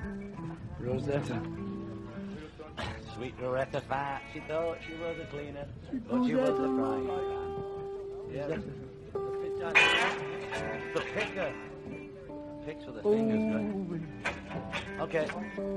Rosetta. Sweet Rosetta Fat. She thought she was a cleaner, but she was a frying pan. Yeah, the picker. Picks with the fingers, right? Okay.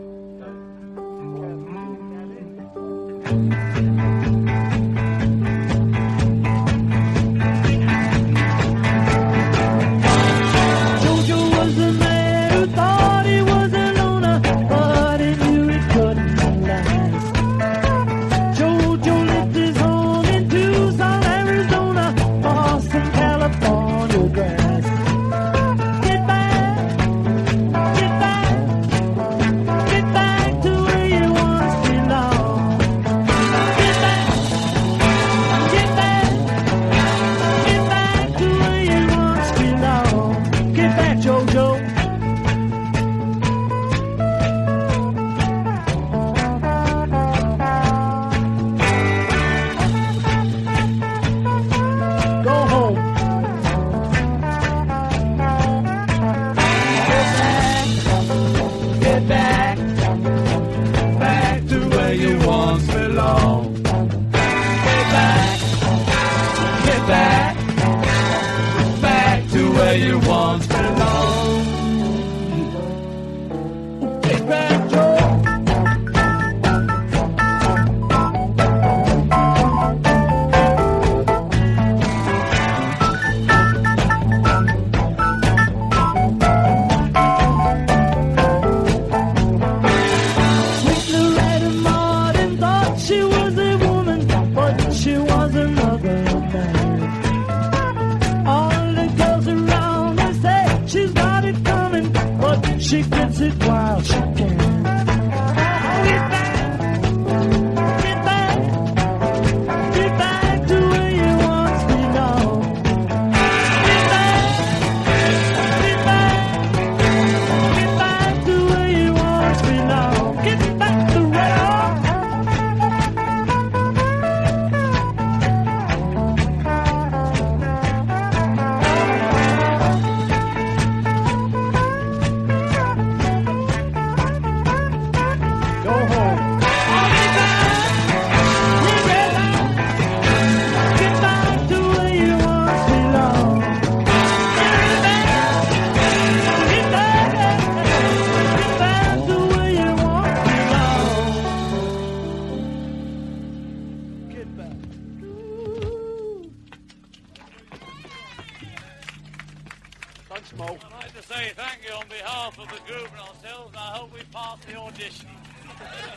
She gets it while she can. Get back to where you once belonged. Get back to where you once belonged. Get back to where. Thanks, Mo. I'd like to say thank you on behalf of the group and ourselves, and I hope we pass the audition.